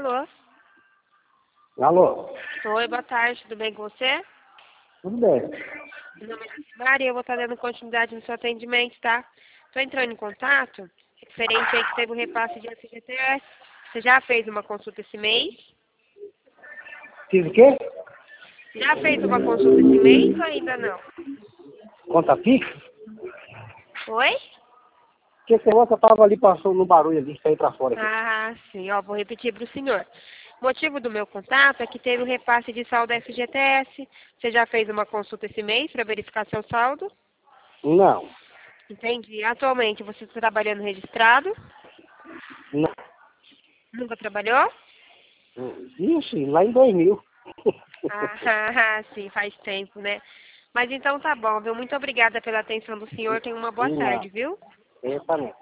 Alô? Alô? Oi, boa tarde, tudo bem com você? Tudo bem. Meu nome é Maria, eu vou estar dando continuidade no seu atendimento, tá? Estou entrando em contato, referente aí que teve o repasse de FGTS. Você já fez uma consulta esse mês? Fiz o quê? Já fez uma consulta esse mês ou ainda não? Conta Pix? Oi? Porque esse negócio eu tava ali passando no barulho ali, saí pra fora aqui. Ah, sim, ó, vou repetir para o senhor. O motivo do meu contato é que teve o repasse de saldo FGTS. Você já fez uma consulta esse mês para verificar seu saldo? Não. Entendi. Atualmente você está trabalhando registrado? Não. Nunca trabalhou? Ixi, lá em 2000. Ah, sim, faz tempo, né? Mas então tá bom, viu? Muito obrigada pela atenção do senhor. Tenha uma boa Não. tarde, viu? Pensa não.